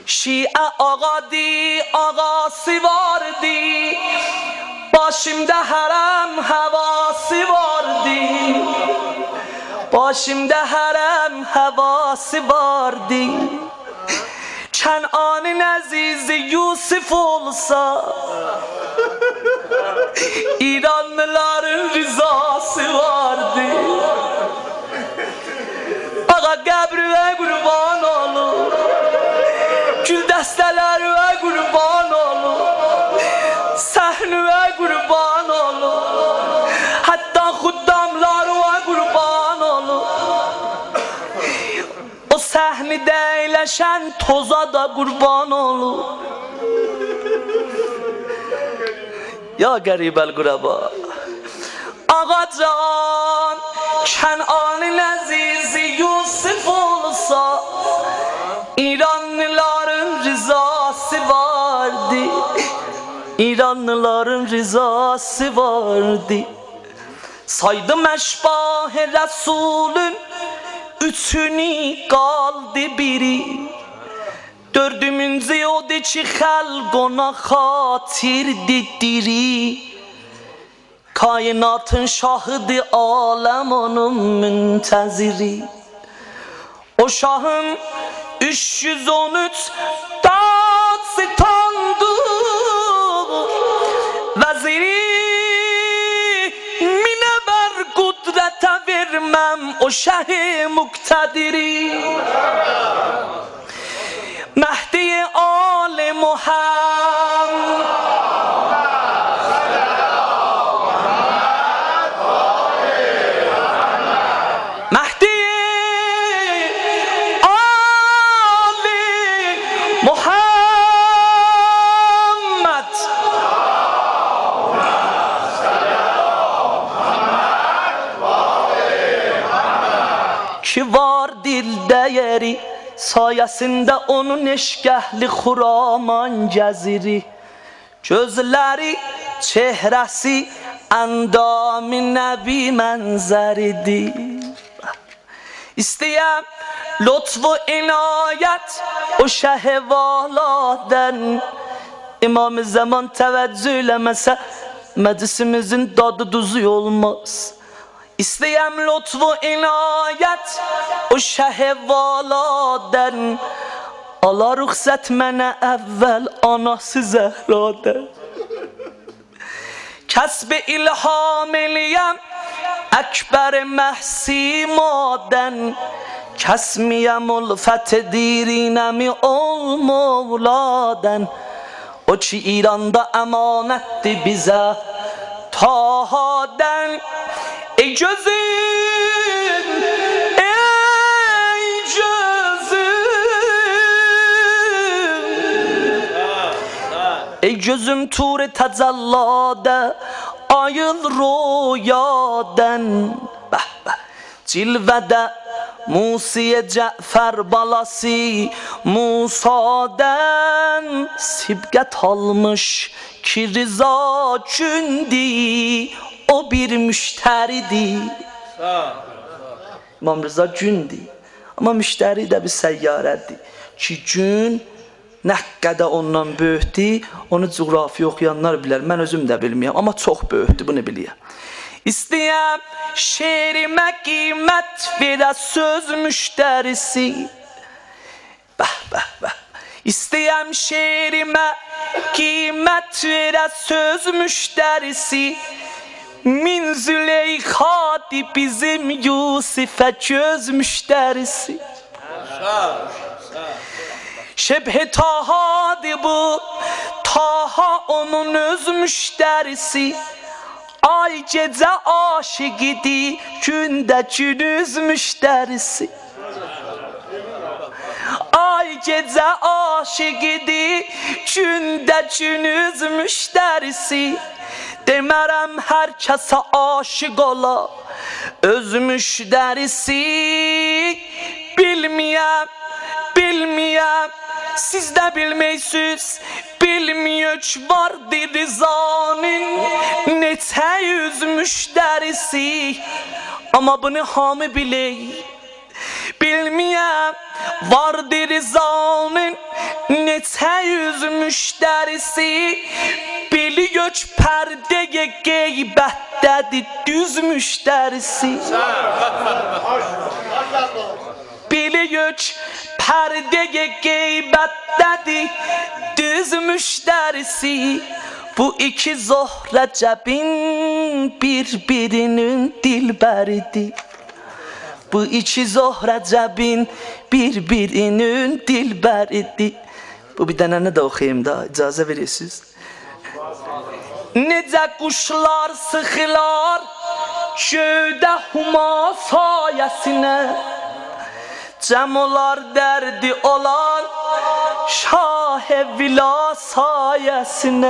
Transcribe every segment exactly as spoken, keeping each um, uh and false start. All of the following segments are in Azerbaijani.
شیعه آقا دی آقاسی واردی باشیم ده حرم حواسی واردی باشیم ده حرم حواسی واردی Kənanın əzizi Yusuf olsa İranlıların rızası vardı. Ağa qəbrə qurban olur, gül dəstələrə qurban olur, səhnəyə qurban olur, hətta xuddamlara qurban olur. O səhnədə əyləşən toza da qurban olur. Ya qəribəl quraba Ağacan Kənanın əzizi Yusuf olsa İranlıların rızası vardı. İranlıların rızası vardı. Saydım əşbah-ı Rəsulün üçünü qaldı biri. Dördümüncü odur ki xəlq ona xatirdir diri. Kainatın şahıdır aləm onun müntəziri. O şahın üç yüz on üç dastandır. Vəziri minə bər qudrətə verməm o şəhi muqtədiri. Mehdi Ali Muhammed Mehdi Ali Muhammed ki var dildə yeri sayəsində onun eşqəhli Xuraman gəziri. Gözləri, çehrəsi əndam-ı nəbi mənzəridir. İstəyəm lütf و inayət o şəh-i valadən. İmam-ı Zaman təvəccüh eləməsə məclisimizin dadı duzu olmaz. İstəyəm lütf و inayət o şəh-i valadən. Ala rüxsət mənə əvvəl anası Zəhradən. Kəsb-i ilham eləyəm əkbər məhsi madən. Kəsmiyəm ulfət dirinəmi ol mevladən. O ki İranda əmanətdir bizə tahadən. Ey gözüm, ey gözüm, ey gözüm tur-i təcəlladə ayıl rüyadən. Bəh bəh cilvədə Musiyə Cəfər balası Musadən. Sibqət almış ki rıza gündü o bir müştəridir. İmam Rıza gündür amma müştəri də bir səyyarədir ki gün nə qədər ondan böyükdür onu coğrafi oxuyanlar bilər, mən özüm də bilməyəm amma çox böyükdür, bunu biləyəm. İstəyəm şeirimə qiymət verə söz müştərisi. Bəh bəh bəh İstəyəm şeirimə qiymət verə söz müştərisi. Min Züleyxadı bizim Yusif'e göz müşterisi. Şebh-i Taha'dı bu, Taha onun öz müşterisi. Ay gece aşık idi, günde günüz müşterisi. Ay gece aşık idi, günde günüz müşterisi. Demərəm hər kəsə aşıq ola öz müştərisi. Bilməyəm, bilməyəm, siz də bilməysiniz. Bilməyək vardır Rızanın neçə yüz müştərisi. Amma bunu hamı bilək. Bilməyəm vardır Rızanın Neçə yüz müştərisi biliyor ki pərdəyə qeybətdədir düz müştərisi. Biliyor ki pərdəyə qeybətdədir düz müştərisi. Bu iki Zohrəcəbin bir-birinin dilbəridir. Bu iki Zohrəcəbin bir-birinin dilbəridir. Bu bir dənə nə də oxuyayım da, icazə verirsiniz. Necə quşlar sıxılar göydə huma sayəsinə, cəm olar dərdi olan şah-ı vila sayəsinə.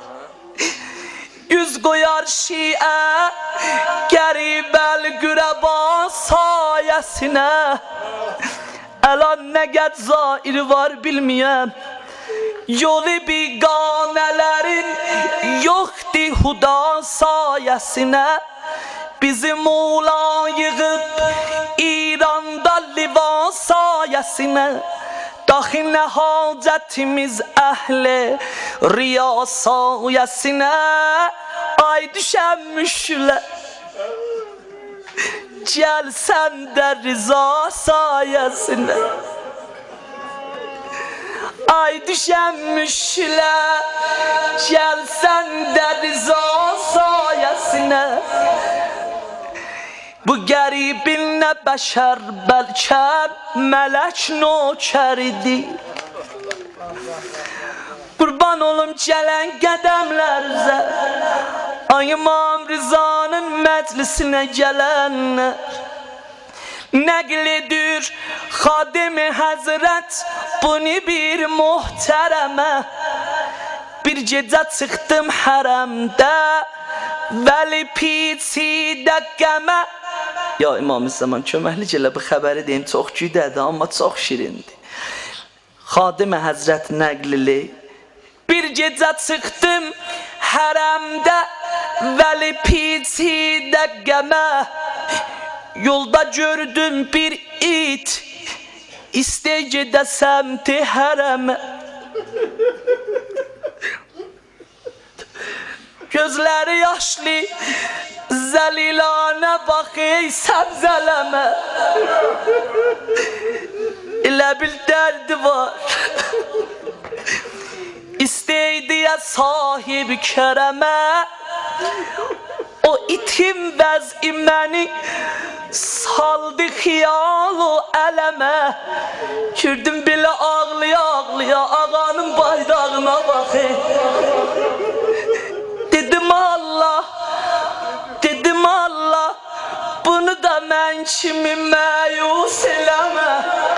Yüz qoyar şiə qəribəl qürəba sayəsinə. Əlan nə qəd zair var bilməyəm, yolu biqanələrin yoxdur huda sayəsinə. Bizim oğlan yığıb İranda liva sayəsinə. Daxi nə hacətimiz əhli riya sayəsinə. Ay düşənmişlər gəl sən də rıza sayəsinə. Ay düşənmişlər gəl sən də rıza sayəsinə. Bu qəribin nə bəşər bəlkə mələk nökəridir. Qurban olum gələn qədəmlərizə, ay İmam Rızanın məclisinə gələnlər. Nəql edir Xadim-i Həzrət bunu bir muhtərəmə. Bir gecə çıxdım hərəmdə vəli piçidə qəmə. Ya İmam Zaman köməklik elə bu xəbəri deyim, çox güdədir amma çox şirindir. Xadim-i Həzrət nəqlili. Bir gecə çıxdım hərəmdə vəli piçidə qəmə. Yolda gördüm bir it istey gedə səmti hərəmə. Gözləri yaşlı zəlilanə bax ey səbzələmə. Elə bil dərdi var isteydiyə sahib kərəmə. O itim vəzi məni saldı xiyal o ələmə. Kürdüm belə ağlıya ağlıya ağanın bayrağına baxı. Dedim Allah, dedim Allah, bunu da mən kimi məyus eləmə.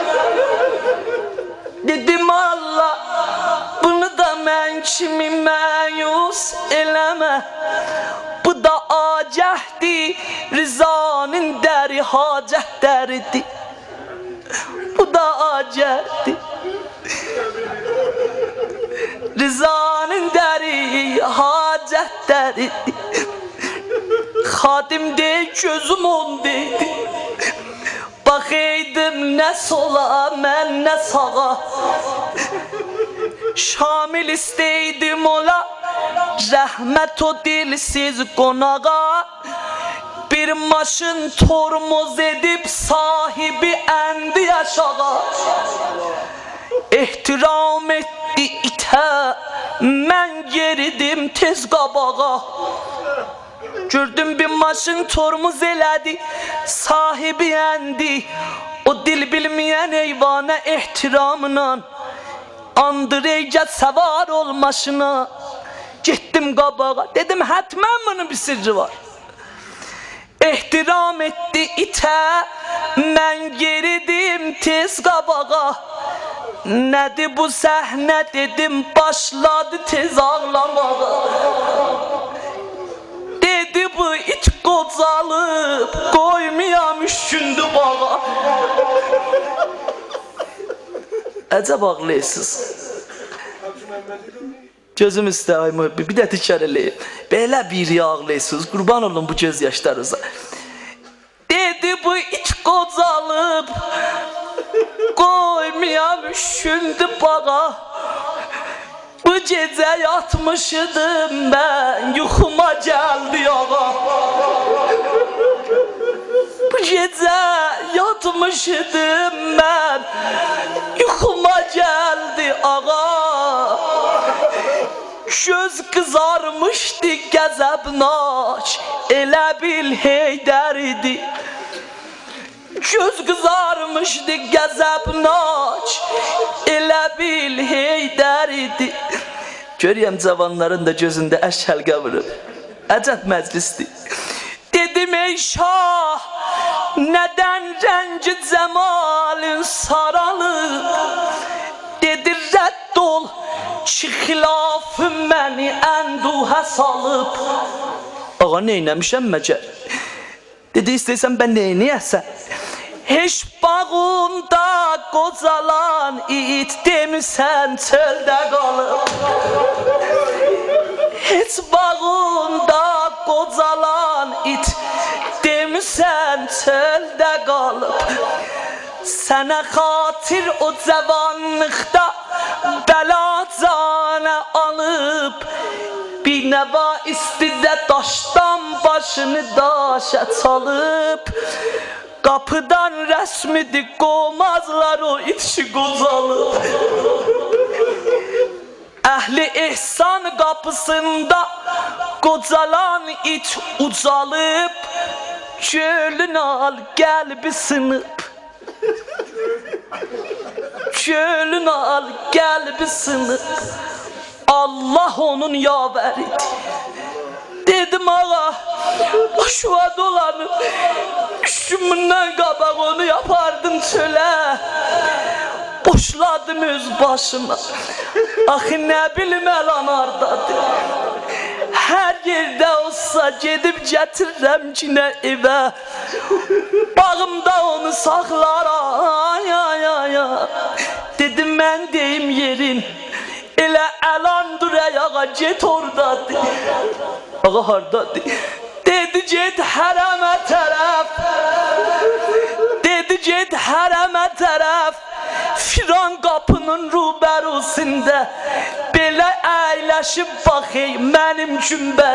Dedim Allah, bunu da mən kimi məyus eləmə. Bu da acəhdi Rızanın dəri hacət dəridir. Bu da acəhdi Rızanın dəri hacət dəridir. Xadim deyil gözüm ondaydı. Baxaydım nə sola mən nə sağa. Şamil isteydim ola rəhmət o dilsiz qonağa. Bir maşın tormoz edib sahibi əndi aşağı. Ehtiram etdi itə mən geridim tez qabağa. Gördüm bir maşın tormoz elədi sahibi əndi. O dil bilməyən eyvana ehtiramla andır eycə səvar ol maşına. Getdim qabağa, dedim hətmən bunun bir sirri var. Ehtiram etdi itə mən geridim tez qabağa. Nədir bu səhnə dedim, başladı tez ağlamağa. Dedi bu it qocalıb qoymayam üç gündür bağa. Əcəb ağlayırsınız. Gözüm üstə ay mühibbi, bir də təkrar eləyim. Belə bir ağlayırsınız, qurban olun bu göz yaşlarınıza. Dedi bu it qocalıb qoymayam üç gündür bağa. Bu gece yatmışdım ben, yuxuma geldi ağa. Bu gece yatmışdım ben, yuxuma geldi ağa. Göz kızarmışdı qəzəbnaç, elə bil Heydər idi. Göz kızarmışdı qəzəbnaç, elə bil Heydər idi. Görüyəm cavanların da gözündə əşk həlqə vurur. Əcəb məclisdir. Dedim ey şah, nədən rəngi cəmalın saralıb? Dedi rədd ol, ki xilafı məni ənduhə salıb. Ağa neynəmişəm məcər? Dedi istəysən ben neynəyəsən? Heç bağımda qocalan it demirsən çöldə qalıb. Heç bağımda qocalan it demirsən çöldə qalıb. Sənə xatir o cavanlıqda bəla canə alıb. Bir nəva istidə daşdan başını daşa çalıb. Kapıdan resmidi qovmazlar o içi qocalıb. Əhli ehsan qapısında qocalan it ucalıb. Gölün al qəlbi sınıb. Gölün al qəlbi sınıb. Allah onun yavəridir. Dedim ağa, başıma dolanıp küçümünden qabaq onu yapardım çölə. Boşladım öz başıma. Axı nə bilim əlan hardadır. Hər yerdə olsa gedib gətirirəm kinə evə. Bağımda onu saxlar. Ay ay ay ay. Dedim mən deyim yerin. Elə əlandır ey ağa, get oradadır. Ağa hardadır? Dedi get hərəmə tərəf. Dedi get hərəmə tərəf. Firan qapının rubərusində belə əyləşib baxey mənim gümbə.